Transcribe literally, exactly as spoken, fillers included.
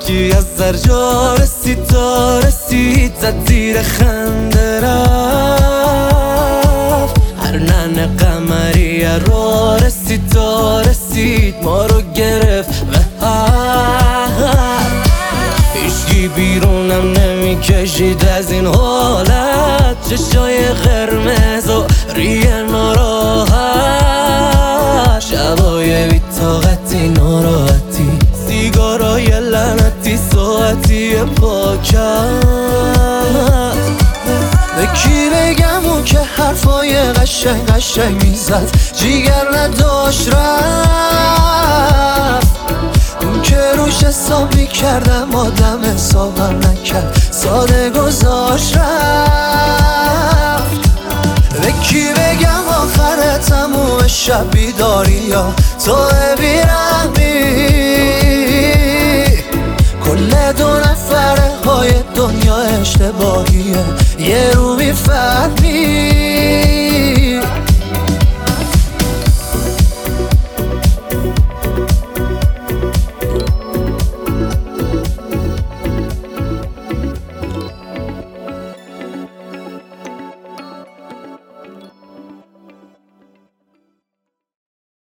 هیچکی از در جا رسید تا رسید زد زیر خنده رفت. هر ننه قمریه را رسید تا رسید ما رو گرفت و هیچکی بیرونم نمیکشید از این حالت. چشای قرمز و ریه ناراحت، شبای بی طاقتی ناراحتی، سیگارای لعنتی ساعتی پاکت. به کی بگم اون که حرفای قشنگ قشنگ میزد جیگر نداشت رفت. اون که روش حساب میکردم آدم حسابم نکرد ساده گذاشت رفت. به کی بگم آخر تموم شب بیداری یا تو بیرحمی، کل دو نفره های دنیا اشتباهیه یه رو میفهمی.